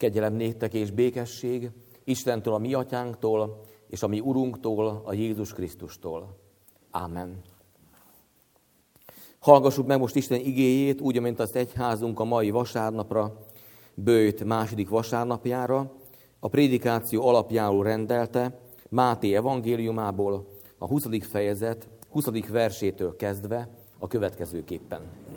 Kegyelem néktek és békesség Istentől, a mi atyánktól, és a mi Urunktól, a Jézus Krisztustól. Ámen. Hallgassuk meg most Isten igéjét, úgy, amint azt egyházunk a mai vasárnapra, böjt második vasárnapjára, a prédikáció alapjául rendelte Máté evangéliumából, a 20. fejezet 20. versétől kezdve a következőképpen.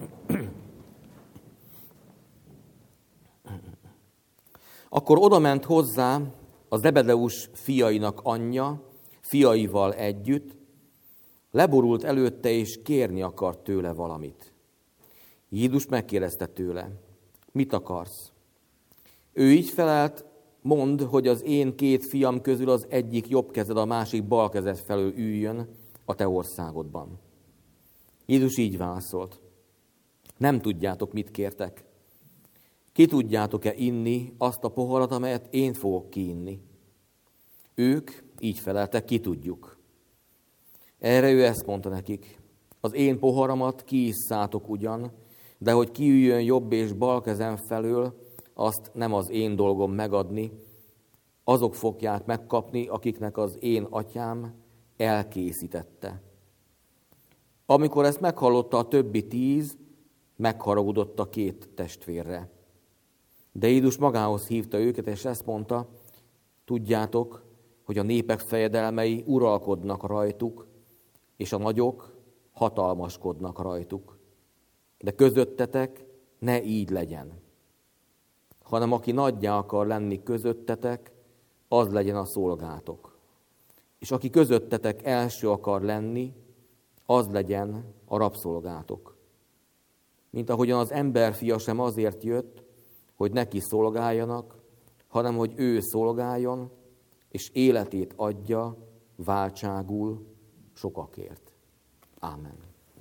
Akkor odament hozzá a Zebedeus fiainak anyja, fiaival együtt, leborult előtte és kérni akart tőle valamit. Jézus megkérdezte tőle, mit akarsz? Ő így felelt, mondd, hogy az én 2 fiam közül az egyik jobb kezed, a másik bal kezed felől üljön a te országodban. Jézus így válaszolt, nem tudjátok, mit kértek. Ki tudjátok-e inni azt a poharat, amelyet én fogok kiinni? Ők így feleltek, ki tudjuk. Erre ő ezt mondta nekik, az én poharamat kiisszátok ugyan, de hogy kiüljön jobb és bal kezem felől, azt nem az én dolgom megadni, azok fogják megkapni, akiknek az én atyám elkészítette. Amikor ezt meghallotta a többi 10, megharagudott a 2 testvérre. De Jézus magához hívta őket, és ezt mondta, tudjátok, hogy a népek fejedelmei uralkodnak rajtuk, és a nagyok hatalmaskodnak rajtuk. De közöttetek ne így legyen, hanem aki nagyjá akar lenni közöttetek, az legyen a szolgátok. És aki közöttetek első akar lenni, az legyen a rabszolgátok. Mint ahogyan az emberfia sem azért jött, hogy neki szolgáljanak, hanem hogy ő szolgáljon, és életét adja váltságul sokakért. Ámen.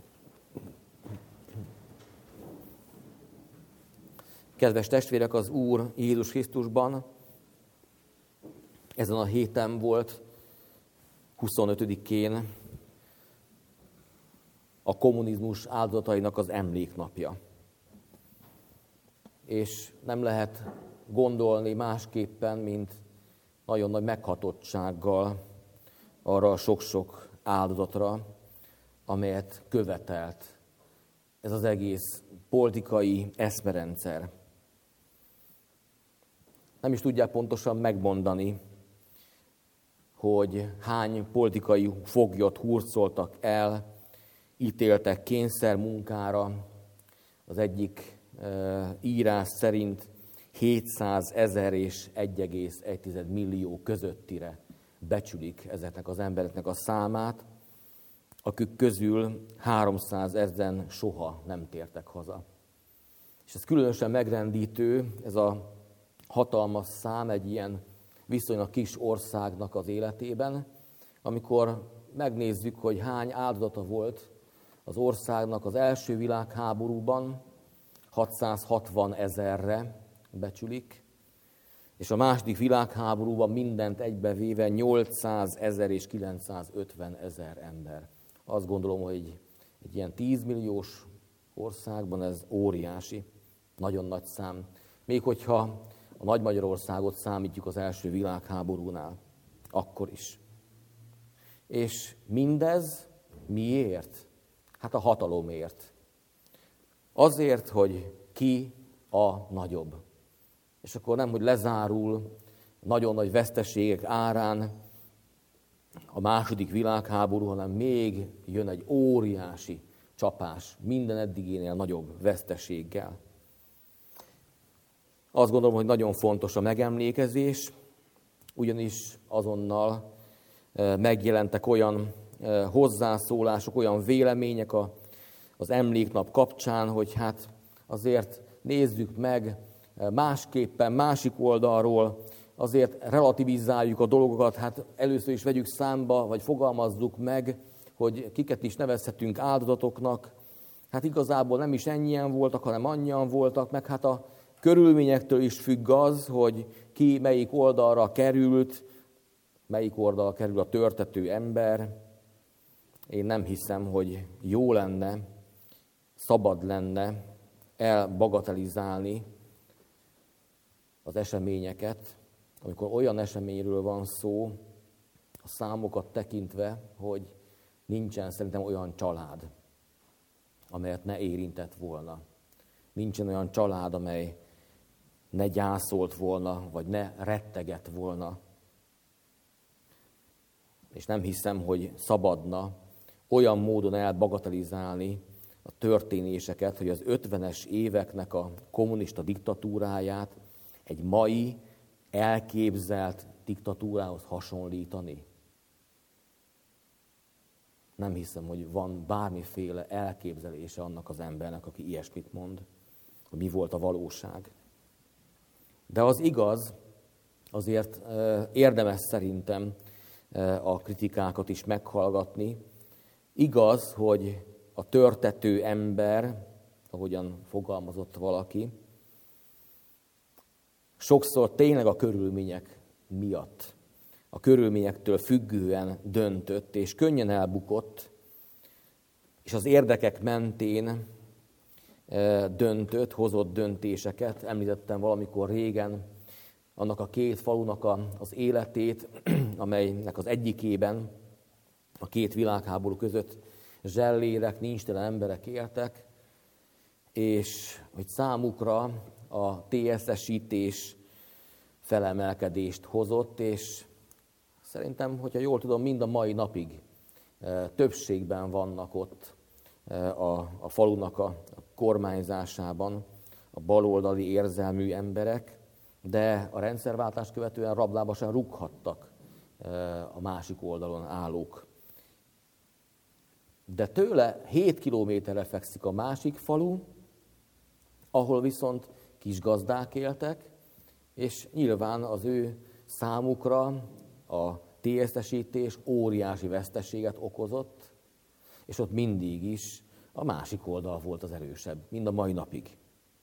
Kedves testvérek, az Úr Jézus Krisztusban ezen a héten volt 25-én a kommunizmus áldozatainak az emléknapja. És nem lehet gondolni másképpen, mint nagyon nagy meghatottsággal arra a sok-sok áldozatra, amelyet követelt ez az egész politikai eszmerendszer. Nem is tudják pontosan megmondani, hogy hány politikai foglyot hurcoltak el, ítéltek kényszermunkára. Az egyik írás szerint 700 000 és 1,1 millió közöttire becsülik ezeknek az embereknek a számát, akik közül 300 000 soha nem tértek haza. És ez különösen megrendítő, ez a hatalmas szám egy ilyen viszonylag kis országnak az életében, amikor megnézzük, hogy hány áldozata volt az országnak az első világháborúban, 660 000-re becsülik, és a második világháborúban mindent egybevéve 800 000 és 950 000 ember. Azt gondolom, hogy egy ilyen 10 milliós országban ez óriási, nagyon nagy szám. Még hogyha a Nagy Magyarországot számítjuk az első világháborúnál, akkor is. És mindez miért? Hát a hatalomért. Azért, hogy ki a nagyobb. És akkor nem, hogy lezárul nagyon nagy veszteségek árán a második világháború, hanem még jön egy óriási csapás, minden eddigénél nagyobb veszteséggel. Azt gondolom, hogy nagyon fontos a megemlékezés, ugyanis azonnal megjelentek olyan hozzászólások, olyan vélemények az emléknap kapcsán, hogy hát azért nézzük meg másképpen, másik oldalról, azért relativizáljuk a dolgokat, hát először is vegyük számba, vagy fogalmazzuk meg, hogy kiket is nevezhetünk áldozatoknak. Hát igazából nem is ennyien voltak, hanem annyian voltak, meg hát a körülményektől is függ az, hogy ki melyik oldalra került, melyik oldalra kerül a törtető ember. Én nem hiszem, hogy jó lenne, szabad lenne elbagatelizálni az eseményeket, amikor olyan eseményről van szó, a számokat tekintve, hogy nincsen szerintem olyan család, amelyet ne érintett volna. Nincsen olyan család, amely ne gyászolt volna, vagy ne rettegett volna. És nem hiszem, hogy szabadna olyan módon elbagatelizálni a történéseket, hogy az 50-es éveknek a kommunista diktatúráját egy mai elképzelt diktatúrához hasonlítani. Nem hiszem, hogy van bármiféle elképzelése annak az embernek, aki ilyesmit mond, hogy mi volt a valóság. De az igaz, azért érdemes szerintem a kritikákat is meghallgatni. Igaz, hogy a törtető ember, ahogyan fogalmazott valaki, sokszor tényleg a körülmények miatt, a körülményektől függően döntött, és könnyen elbukott, és az érdekek mentén döntött, hozott döntéseket. Említettem valamikor régen annak a két falunak az életét, amelynek az egyikében a két világháború között zsellérek, nincstelen emberek éltek, és hogy számukra a TSZ-esítés felemelkedést hozott, és szerintem, hogyha jól tudom, mind a mai napig többségben vannak ott a falunak a kormányzásában a baloldali érzelmű emberek, de a rendszerváltást követően rablába sem rúghattak a másik oldalon állók. De tőle 7 kilométerre fekszik a másik falu, ahol viszont kisgazdák éltek, és nyilván az ő számukra a TSZ-esítés óriási veszteséget okozott, és ott mindig is a másik oldal volt az erősebb, mind a mai napig.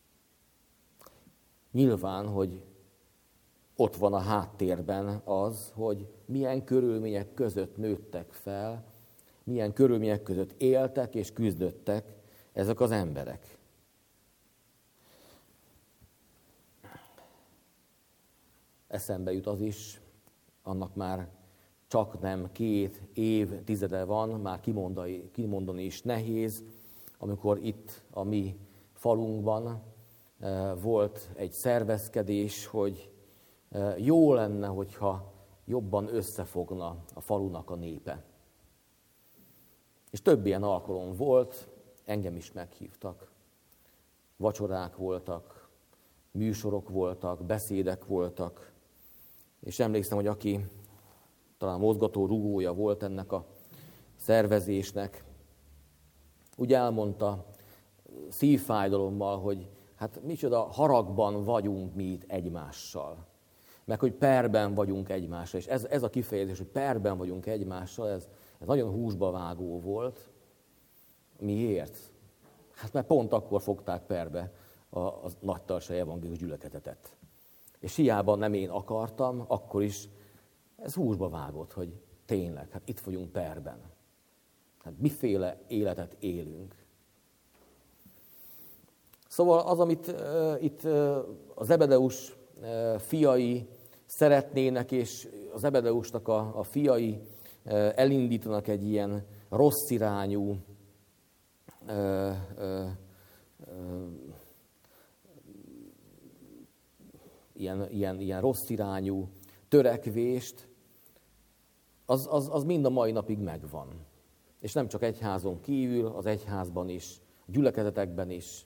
Nyilván, hogy ott van a háttérben az, hogy milyen körülmények között nőttek fel, milyen körülmények között éltek és küzdöttek ezek az emberek. Eszembe jut az is, annak már csak nem 2 évtizede van, már kimondani is nehéz, amikor itt a mi falunkban volt egy szervezkedés, hogy jó lenne, hogyha jobban összefogna a falunak a népe. És több ilyen alkalom volt, engem is meghívtak. Vacsorák voltak, műsorok voltak, beszédek voltak, és emlékszem, hogy aki talán mozgató rugója volt ennek a szervezésnek, úgy elmondta szívfájdalommal, hogy hát micsoda haragban vagyunk mi itt egymással, meg hogy perben vagyunk egymással, és ez a kifejezés, hogy perben vagyunk egymással, ez nagyon húsba vágó volt. Miért? Hát mert pont akkor fogták perbe a Nagytarsai evangélikus gyülekezetet. És hiába nem én akartam, akkor is ez húsba vágott, hogy tényleg, hát itt vagyunk perben. Hát miféle életet élünk. Szóval az, amit itt az Zebedeus fiai szeretnének, és az Zebedeusnak a fiai elindítanak egy ilyen rossz irányú ilyen rossz irányú törekvést, az mind a mai napig megvan. És nem csak egyházon kívül, az egyházban is, a gyülekezetekben is.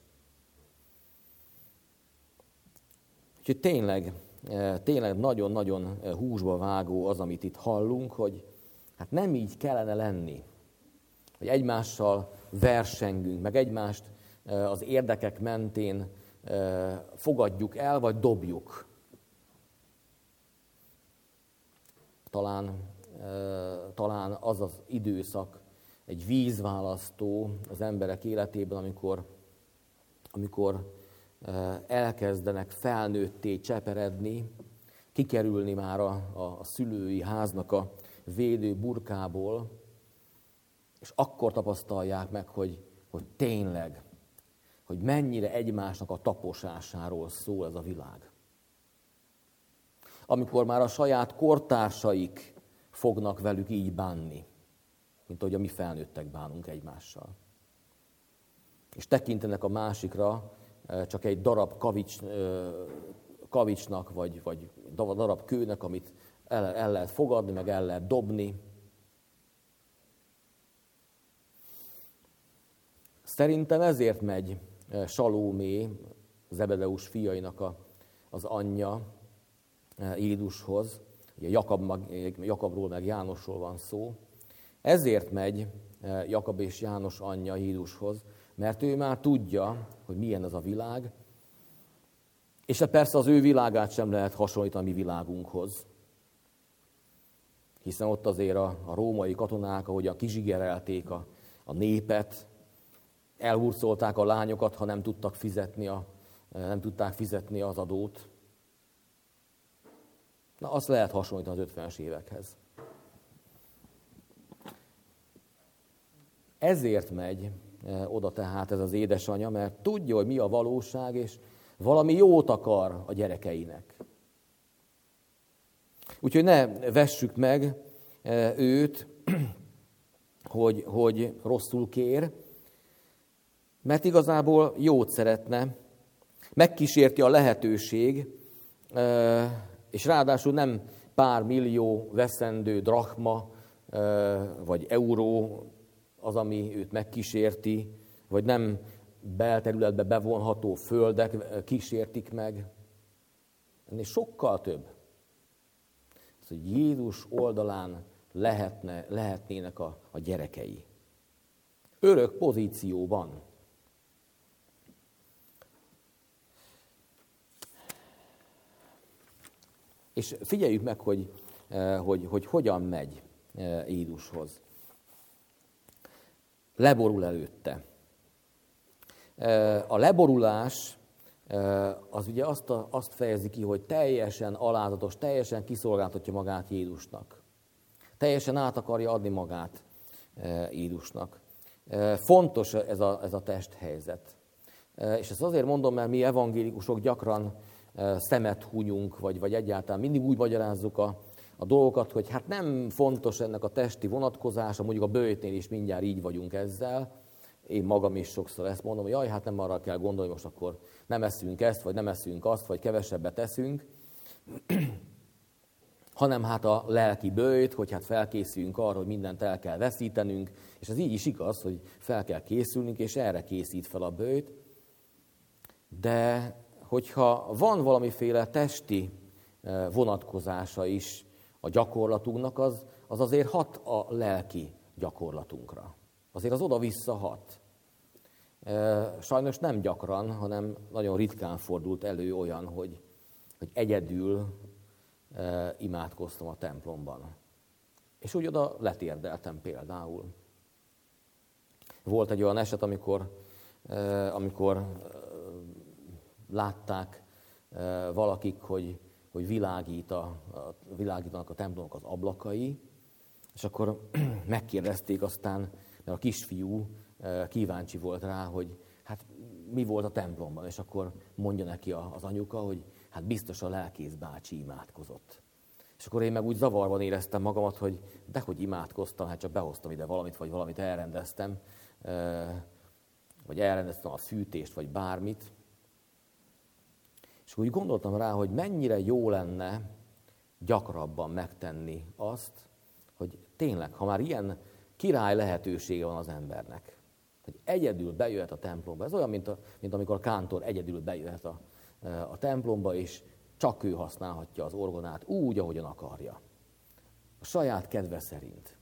Úgyhogy tényleg nagyon-nagyon húsba vágó az, amit itt hallunk, hogy hát nem így kellene lenni, hogy egymással versengünk, meg egymást az érdekek mentén fogadjuk el, vagy dobjuk. Talán az az időszak egy vízválasztó az emberek életében, amikor elkezdenek felnőtté cseperedni, kikerülni már a szülői háznak a védő burkából, és akkor tapasztalják meg, hogy tényleg, hogy mennyire egymásnak a taposásáról szól ez a világ. amikor már a saját kortársaik fognak velük így bánni, mint ahogy a mi felnőttek bánunk egymással. És tekintenek a másikra csak egy darab kavicsnak, vagy darab kőnek, amit el lehet fogadni, meg el lehet dobni. Szerintem ezért megy Salómé, Zebedeus fiainak az anyja Jézushoz, ugye Jakabról meg Jánosról van szó. Ezért megy Jakab és János anyja Jézushoz, mert ő már tudja, hogy milyen ez a világ, és persze az ő világát sem lehet hasonlítani a mi világunkhoz. Hiszen ott azért a római katonák, ahogyan kizsigerelték a népet, elhurcolták a lányokat, ha nem tudták fizetni az adót. Na, azt lehet hasonlítani az 50-es évekhez. Ezért megy oda tehát ez az édesanyja, mert tudja, hogy mi a valóság, és valami jót akar a gyerekeinek. Úgyhogy ne vessük meg őt, hogy rosszul kér, mert igazából jót szeretne, megkísérti a lehetőség, és ráadásul nem pár millió veszendő drachma vagy euró az, ami őt megkísérti, vagy nem belterületbe bevonható földek kísértik meg. Ennél sokkal több. Az, hogy Jézus oldalán lehetnének a gyerekei. Örök pozícióban. És figyeljük meg, hogy hogyan megy Jézushoz. Leborul előtte. A leborulás az ugye azt fejezi ki, hogy teljesen alázatos, teljesen kiszolgáltatja magát Jézusnak. Teljesen át akarja adni magát Jézusnak. Fontos ez a testhelyzet. És ezt azért mondom, mert mi evangélikusok gyakran szemet hunyunk, vagy egyáltalán mindig úgy magyarázzuk a dolgokat, hogy hát nem fontos ennek a testi vonatkozása, mondjuk a böjtnél is mindjárt így vagyunk ezzel. Én magam is sokszor ezt mondom, hogy jaj, hát nem arra kell gondolni, most akkor nem eszünk ezt, vagy nem eszünk azt, vagy kevesebbet eszünk, hanem hát a lelki böjt, hogy hát felkészüljünk arra, hogy mindent el kell veszítenünk, és ez így is igaz, hogy fel kell készülnünk, és erre készít fel a böjt. De hogyha van valamiféle testi vonatkozása is a gyakorlatunknak, az azért hat a lelki gyakorlatunkra. Azért az oda-vissza hat. Sajnos nem gyakran, hanem nagyon ritkán fordult elő olyan, hogy egyedül imádkoztam a templomban. És úgy oda letérdeltem például. Volt egy olyan eset, amikor látták valakik, hogy világítanak a templomnak az ablakai, és akkor megkérdezték aztán, mert a kisfiú kíváncsi volt rá, hogy hát mi volt a templomban, és akkor mondja neki az anyuka, hogy hát biztos a lelkész bácsi imádkozott. És akkor én meg úgy zavarban éreztem magamat, hogy dehogy imádkoztam, hát csak behoztam ide valamit, vagy valamit elrendeztem, vagy elrendeztem a fűtést, vagy bármit. És úgy gondoltam rá, hogy mennyire jó lenne gyakrabban megtenni azt, hogy tényleg, ha már ilyen király lehetősége van az embernek, hogy egyedül bejöhet a templomba. Ez olyan, mint amikor a kántor egyedül bejöhet a templomba, és csak ő használhatja az orgonát úgy, ahogyan akarja. A saját kedve szerint.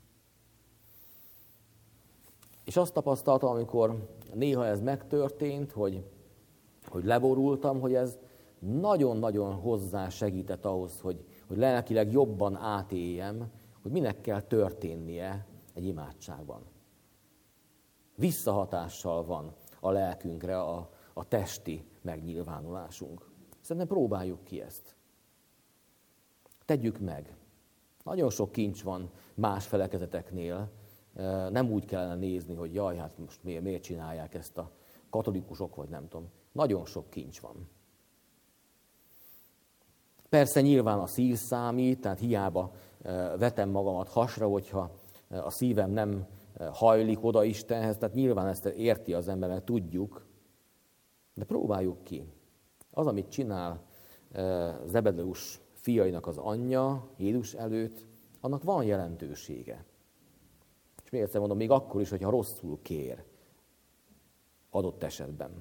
És azt tapasztaltam, amikor néha ez megtörtént, hogy leborultam, hogy ez nagyon-nagyon hozzá segített ahhoz, hogy lelkileg jobban átéljem, hogy minek kell történnie egy imádságban. Visszahatással van a lelkünkre a testi megnyilvánulásunk. Szerintem próbáljuk ki ezt. Tegyük meg. Nagyon sok kincs van más felekezeteknél. Nem úgy kellene nézni, hogy jaj, hát most miért csinálják ezt a katolikusok, vagy nem tudom. Nagyon sok kincs van. Persze nyilván a szív számít, tehát hiába vetem magamat hasra, hogyha a szívem nem hajlik oda Istenhez, tehát nyilván ezt érti az ember, mert tudjuk, de próbáljuk ki. Az, amit csinál Zebedeus fiainak az anyja Jézus előtt, annak van jelentősége. És még egyszer mondom, még akkor is, hogyha rosszul kér adott esetben.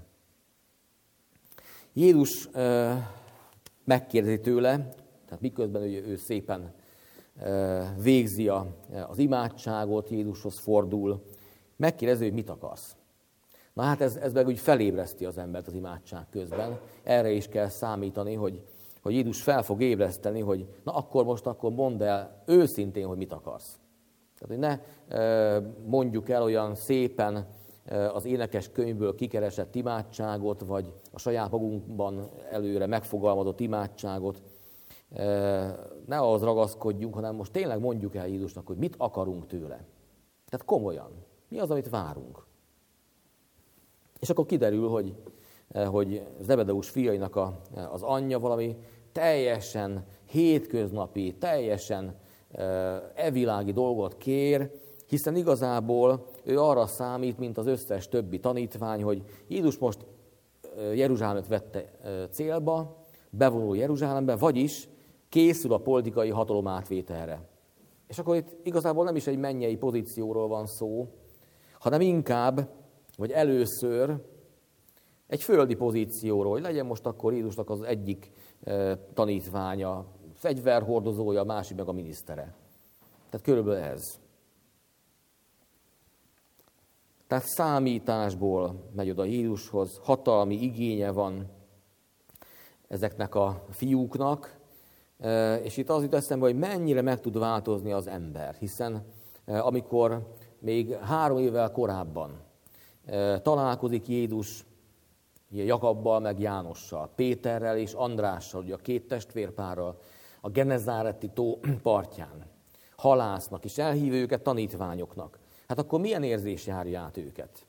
Jézus megkérdezi tőle, tehát miközben ő szépen végzi az imádságot, Jézushoz fordul, megkérdezi, hogy mit akarsz. Na hát ez meg úgy felébreszti az embert az imádság közben. Erre is kell számítani, hogy Jézus fel fog ébreszteni, hogy na akkor mondd el őszintén, hogy mit akarsz. Tehát, hogy ne mondjuk el olyan szépen az énekes könyvből kikeresett imádságot, vagy a saját magunkban előre megfogalmazott imádságot. Ne ahhoz ragaszkodjunk, hanem most tényleg mondjuk el Jézusnak, hogy mit akarunk tőle. Tehát komolyan. Mi az, amit várunk? És akkor kiderül, hogy Zebedeus fiainak az anyja valami teljesen hétköznapi, teljesen evilági dolgot kér, hiszen igazából ő arra számít, mint az összes többi tanítvány, hogy Jézus most Jeruzsálemet vette célba, bevonul Jeruzsálembe, vagyis készül a politikai hatalom átvételre. És akkor itt igazából nem is egy mennyei pozícióról van szó, hanem inkább, vagy először egy földi pozícióról, hogy legyen most akkor Jézusnak az egyik tanítványa, fegyverhordozója, a másik meg a minisztere. Tehát körülbelül ez. Tehát számításból megy oda Jézushoz, hatalmi igénye van ezeknek a fiúknak, és itt az jut eszembe, hogy mennyire meg tud változni az ember, hiszen amikor még 3 évvel korábban találkozik Jézus Jakabbal, meg Jánossal, Péterrel és Andrással, ugye a 2 testvérpárral, a Genezáreti tó partján, halásznak, és elhívja őket tanítványoknak. Hát akkor milyen érzés járja át őket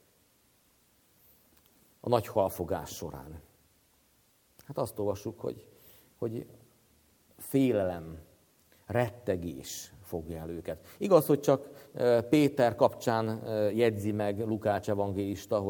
a nagy halfogás során? Hát azt olvassuk, hogy félelem, rettegés fogja el őket. Igaz, hogy csak Péter kapcsán jegyzi meg Lukács evangélista,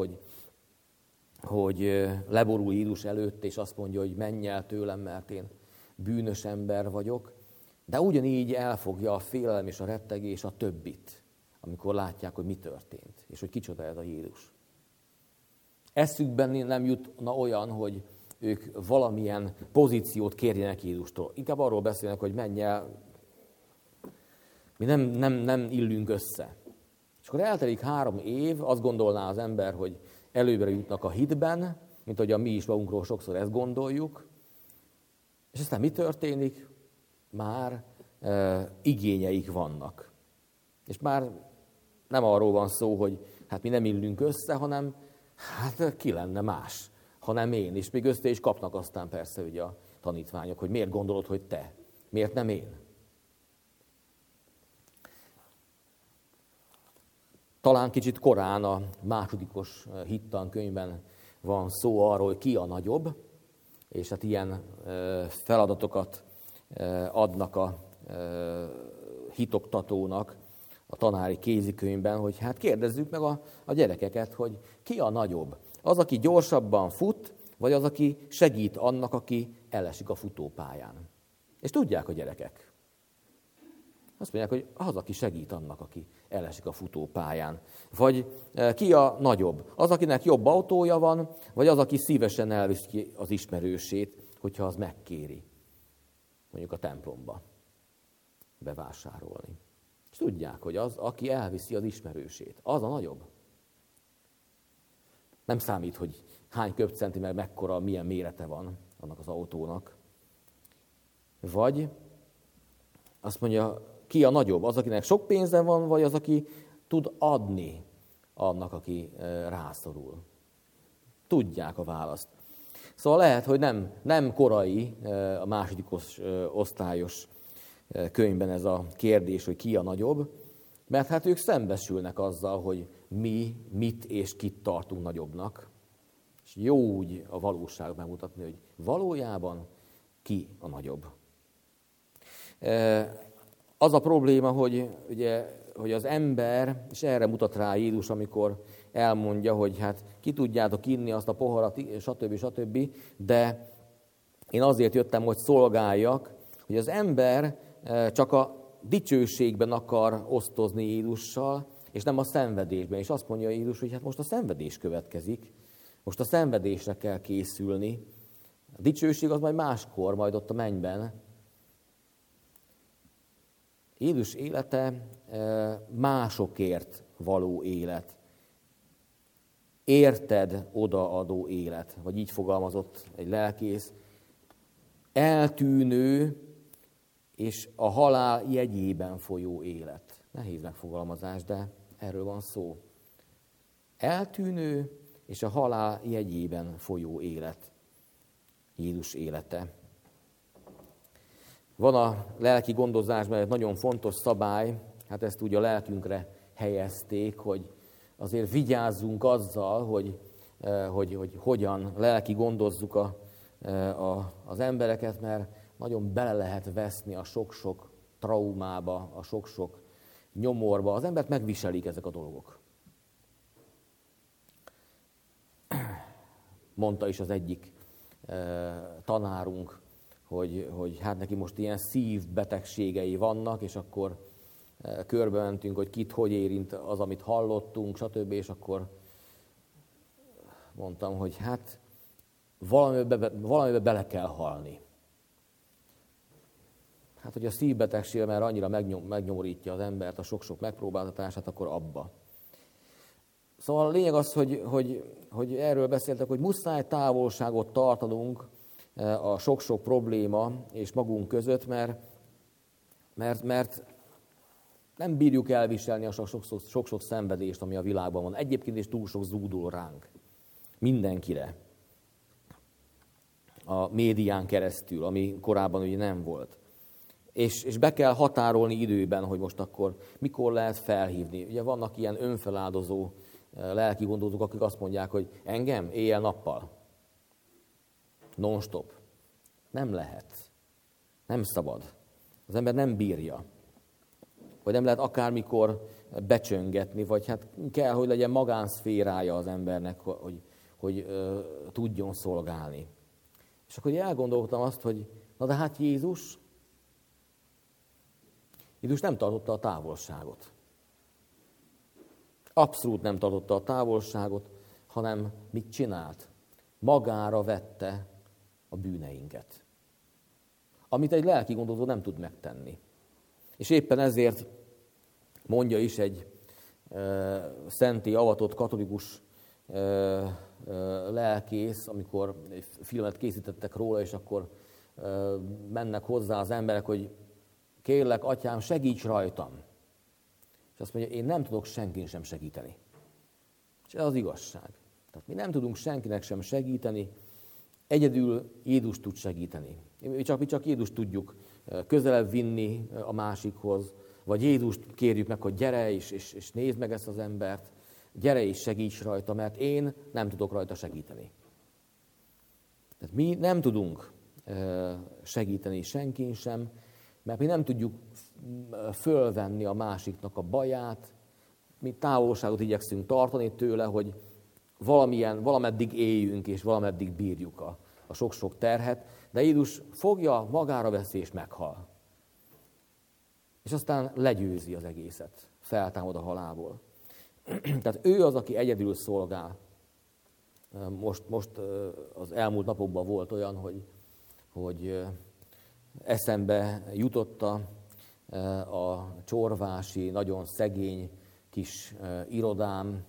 hogy leborul Jézus előtt, és azt mondja, hogy menj el tőlem, mert én bűnös ember vagyok. De ugyanígy elfogja a félelem és a rettegés a többit, amikor látják, hogy mi történt, és hogy kicsoda ez a Jézus. Eszükben nem jutna olyan, hogy ők valamilyen pozíciót kérjenek Jézustól. Inkább arról beszélnek, hogy menj el, mi nem illünk össze. És akkor eltelik 3 év, azt gondolná az ember, hogy előbbre jutnak a hitben, mint ahogyan mi is magunkról sokszor ezt gondoljuk. És aztán mi történik? Már igényeik vannak. És már nem arról van szó, hogy hát mi nem illünk össze, hanem hát ki lenne más, hanem én. És még össze is kapnak aztán persze ugye a tanítványok, hogy miért gondolod, hogy te, miért nem én. Talán kicsit korán a másodikos hittankönyvben van szó arról, hogy ki a nagyobb, és hát ilyen feladatokat adnak a hitoktatónak a tanári kézikönyvben, hogy hát kérdezzük meg a gyerekeket, hogy ki a nagyobb. Az, aki gyorsabban fut, vagy az, aki segít annak, aki elesik a futópályán. És tudják a gyerekek. Azt mondják, hogy az, aki segít annak, aki elesik a futópályán. Vagy ki a nagyobb? Az, akinek jobb autója van, vagy az, aki szívesen elviszi az ismerősét, hogyha az megkéri, mondjuk a templomba bevásárolni. És tudják, hogy az, aki elviszi az ismerősét, az a nagyobb. Nem számít, hogy hány köbcentiméter, mekkora, milyen mérete van annak az autónak. Vagy azt mondja, ki a nagyobb? Az, akinek sok pénze van, vagy az, aki tud adni annak, aki rászorul? Tudják a választ. Szóval lehet, hogy nem korai a másodikos osztályos könyvben ez a kérdés, hogy ki a nagyobb, mert hát ők szembesülnek azzal, hogy mi mit és kit tartunk nagyobbnak. És jó úgy a valóság megmutatni, hogy valójában ki a nagyobb. Az a probléma, hogy az ember, és erre mutat rá Jézus, amikor elmondja, hogy hát ki tudjátok inni azt a poharat, stb. De én azért jöttem, hogy szolgáljak, hogy az ember csak a dicsőségben akar osztozni Jézussal, és nem a szenvedésben. És azt mondja Jézus, hogy hát most a szenvedés következik, most a szenvedésre kell készülni. A dicsőség az majd máskor, majd ott a mennyben. Jézus élete másokért való élet. Érted odaadó élet, vagy így fogalmazott egy lelkész. Eltűnő és a halál jegyében folyó élet. Nehéz megfogalmazás, de erről van szó. Eltűnő és a halál jegyében folyó élet. Jézus élete. Van a lelki gondozásban egy nagyon fontos szabály, hát ezt úgy a lelkünkre helyezték, hogy azért vigyázzunk azzal, hogy hogyan lelki gondozzuk az embereket, mert nagyon bele lehet veszni a sok-sok traumába, a sok-sok nyomorba. Az embert megviselik ezek a dolgok. Mondta is az egyik tanárunk, hogy hát neki most ilyen szívbetegségei vannak, és akkor körbe mentünk, hogy kit hogy érint az, amit hallottunk, stb. És akkor mondtam, hogy hát valamibe bele kell halni. Hát, hogy a szívbetegség már annyira megnyomorítja az embert, a sok-sok megpróbáltatását, akkor abba. Szóval a lényeg az, hogy erről beszéltek, hogy muszáj távolságot tartanunk a sok-sok probléma és magunk között, mert nem bírjuk elviselni a sok-sok szenvedést, ami a világban van. Egyébként is túl sok zúdul ránk. Mindenkire. A médián keresztül, ami korábban ugye nem volt. És be kell határolni időben, hogy most akkor mikor lehet felhívni. Ugye vannak ilyen önfeláldozó lelki gondozók, akik azt mondják, hogy engem éjjel-nappal. Non-stop. Nem lehet. Nem szabad. Az ember nem bírja. Vagy nem lehet akármikor becsöngetni, vagy hát kell, hogy legyen magánszférája az embernek, hogy tudjon szolgálni. És akkor elgondoltam azt, hogy na de hát Jézus nem tartotta a távolságot. Abszolút nem tartotta a távolságot, hanem mit csinált? Magára vette a bűneinket. Amit egy lelki gondozó nem tud megtenni. És éppen ezért mondja is egy szenté avatott katolikus lelkész, amikor egy filmet készítettek róla, és akkor mennek hozzá az emberek, hogy kérlek, atyám, segíts rajtam. És azt mondja, én nem tudok senkin sem segíteni. És ez az igazság. Tehát mi nem tudunk senkinek sem segíteni, egyedül Jézus tud segíteni. Mi csak Jézust tudjuk közelebb vinni a másikhoz, vagy Jézust kérjük meg, hogy gyere és nézd meg ezt az embert, gyere és segíts rajta, mert én nem tudok rajta segíteni. Tehát mi nem tudunk segíteni senkin sem, mert mi nem tudjuk fölvenni a másiknak a baját, mi távolságot igyekszünk tartani tőle, hogy valameddig éljünk és valameddig bírjuk a sok-sok terhet, de Jézus fogja, magára veszi és meghal. És aztán legyőzi az egészet, feltámad a halálból. Tehát ő az, aki egyedül szolgál. Most az elmúlt napokban volt olyan, hogy eszembe jutotta a csorvási, nagyon szegény kis irodám,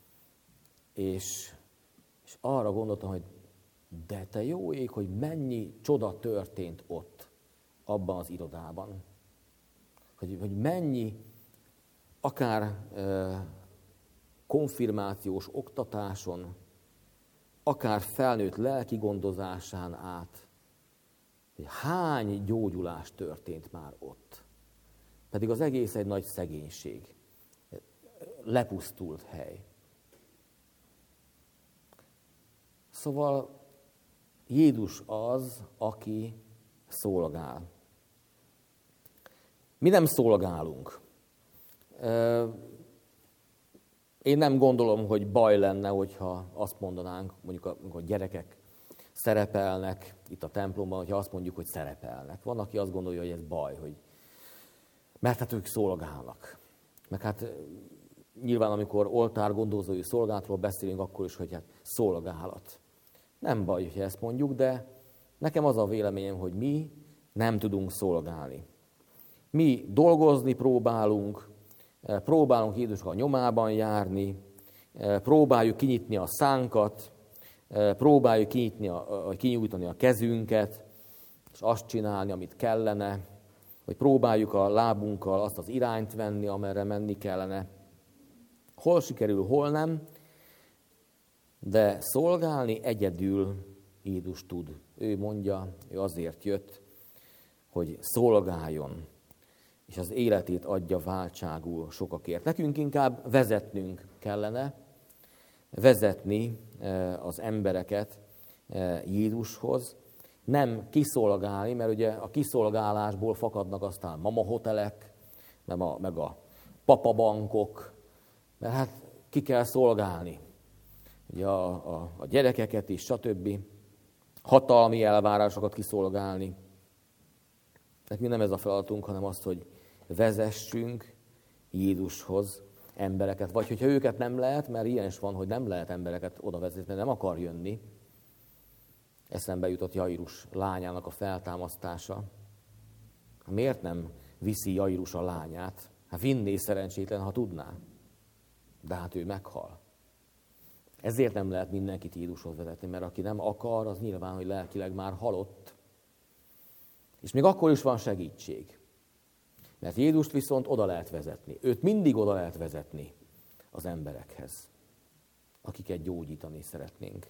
és arra gondoltam, hogy de te jó ég, hogy mennyi csoda történt ott, abban az irodában. Hogy mennyi, akár konfirmációs oktatáson, akár felnőtt lelki gondozásán át, hogy hány gyógyulás történt már ott. Pedig az egész egy nagy szegénység. Lepusztult hely. Szóval Jézus az, aki szolgál. Mi nem szolgálunk. Én nem gondolom, hogy baj lenne, hogyha azt mondanánk, mondjuk amikor gyerekek szerepelnek itt a templomban, hogyha azt mondjuk, hogy szerepelnek. Van, aki azt gondolja, hogy ez baj, mert hát ők szolgálnak. Meg hát nyilván, amikor oltárgondozói szolgálatról beszélünk, akkor is, hogy hát szolgálat. Nem baj, hogyha ezt mondjuk, de nekem az a véleményem, hogy mi nem tudunk szolgálni. Mi dolgozni próbálunk Jézusnak a nyomában járni, próbáljuk kinyitni a szánkat, próbáljuk kinyújtani a kezünket, és azt csinálni, amit kellene, vagy próbáljuk a lábunkkal azt az irányt venni, amerre menni kellene. Hol sikerül, hol nem, de szolgálni egyedül Jézus tud. Ő mondja, ő azért jött, hogy szolgáljon, és az életét adja váltságul sokakért. Nekünk inkább vezetnünk kellene, vezetni az embereket Jézushoz, nem kiszolgálni, mert ugye a kiszolgálásból fakadnak aztán mamahotelek, meg a papabankok, mert hát ki kell szolgálni. Ugye a gyerekeket is, stb. Hatalmi elvárásokat kiszolgálni. Nekünk nem ez a feladatunk, hanem az, hogy vezessünk Jézushoz embereket. Vagy hogyha őket nem lehet, mert ilyen is van, hogy nem lehet embereket oda vezetni, mert nem akar jönni. Eszembe jutott Jairus lányának a feltámasztása. Miért nem viszi Jairus a lányát? Hát vinné szerencsétlen, ha tudná. De hát ő meghal. Ezért nem lehet mindenkit Jézushoz vezetni, mert aki nem akar, az nyilván, hogy lelkileg már halott. És még akkor is van segítség. Mert Jézust viszont oda lehet vezetni. Őt mindig oda lehet vezetni az emberekhez, akiket gyógyítani szeretnénk.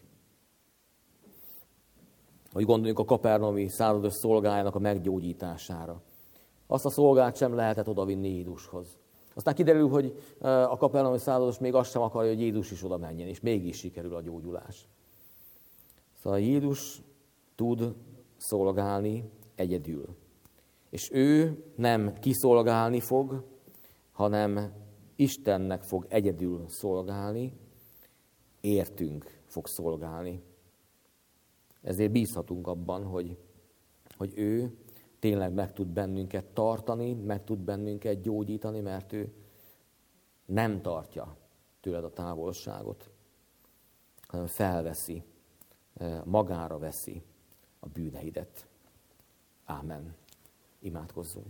Hogy gondoljunk a kapernaumi százados szolgájának a meggyógyítására. Azt a szolgát sem lehetett odavinni Jézushoz. Aztán kiderül, hogy a kapernaumi százados még azt sem akarja, hogy Jézus is oda menjen, és mégis sikerül a gyógyulás. Szóval Jézus tud szolgálni egyedül. És ő nem kiszolgálni fog, hanem Istennek fog egyedül szolgálni, értünk fog szolgálni. Ezért bízhatunk abban, hogy ő tényleg meg tud bennünket tartani, meg tud bennünket gyógyítani, mert ő nem tartja tőled a távolságot, hanem felveszi, magára veszi a bűneidet. Ámen. Imádkozzunk.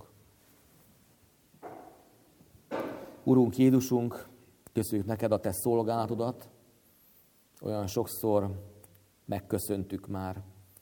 Urunk Jézusunk, köszönjük neked a te szolgálatodat. Olyan sokszor megköszöntük már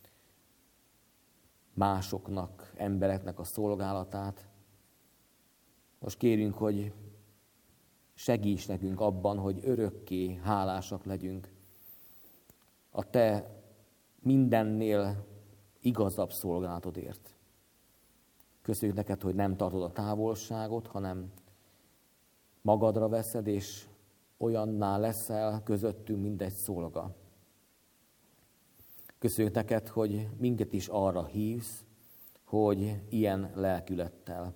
másoknak, embereknek a szolgálatát. Most kérünk, hogy segíts nekünk abban, hogy örökké hálásak legyünk a te mindennél igazabb szolgálatodért. Köszönjük neked, hogy nem tartod a távolságot, hanem magadra veszed, és olyanná leszel közöttünk, mint egy szolga. Köszönjük neked, hogy minket is arra hívsz, hogy ilyen lelkülettel,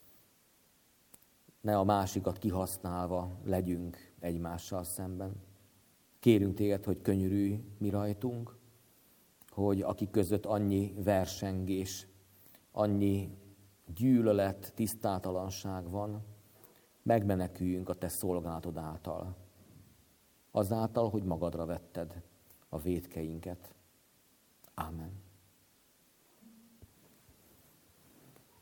ne a másikat kihasználva legyünk egymással szemben. Kérünk téged, hogy könyörülj mi rajtunk, hogy akik között annyi versengés, annyi gyűlölet, tisztátalanság van, megmeneküljünk a te szolgálatod által. Azáltal, hogy magadra vetted a vétkeinket. Ámen.